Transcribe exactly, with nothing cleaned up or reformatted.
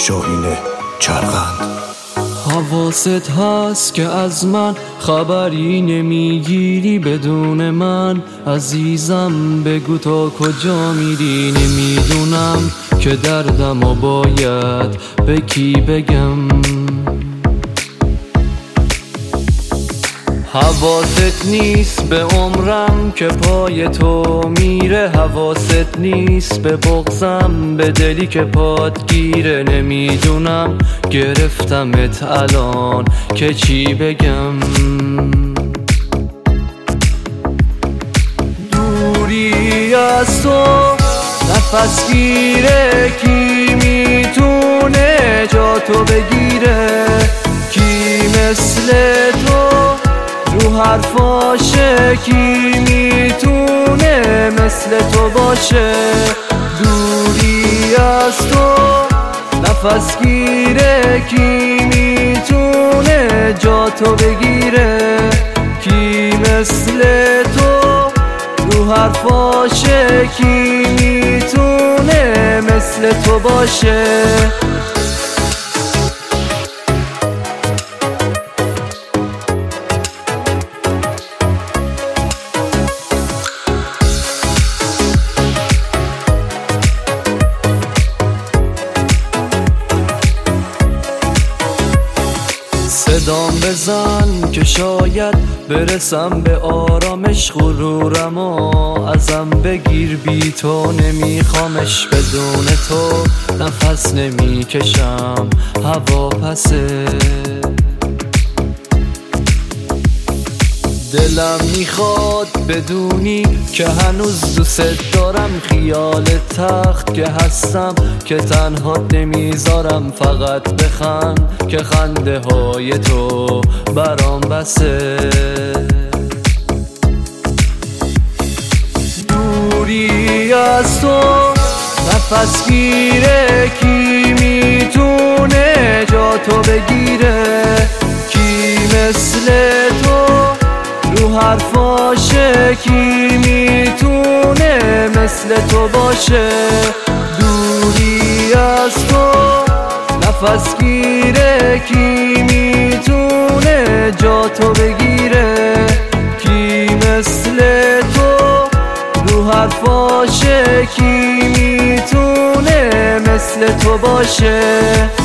شاهین چرخند. حواست هست که از من خبری نمیگیری، بدون من عزیزم بگو تا کجا میری. نمیدونم که دردم و باید به کی بگم. حواست نیست به عمرم که پای تو میره، حواست نیست به بغضم، به دلی که پات گیره. نمیدونم گرفتمت الان که چی بگم. دوری از تو نفس گیره، کی میتونه جا تو بگیره؟ کی مثل تو رو حرفاشه؟ کی میتونه مثل تو باشه؟ دوری از تو نفس گیره، کی میتونه جا تو بگیره؟ کی مثل تو رو حرفاشه؟ کی میتونه مثل تو باشه؟ صدام بزن که شاید برسم به آرامش، غرورم و ازم بگیر، بی تو نمیخوامش. بدون تو نفس نمیکشم، هوا پسه. دلم میخواد بدونی که هنوز دوست دارم، خیال تخت که هستم که تنها نمیذارم. فقط بخند که خنده های تو برام بسه. دوری از تو نفس گیره، کی میتونه جا تو بگیره؟ کی مثل تو رو حرفاشه؟ کی میتونه مثل تو باشه؟ دوری از تو نفس گیره، کی میتونه جا تو بگیره؟ کی مثل تو رو حرفاشه؟ کی میتونه مثل تو باشه؟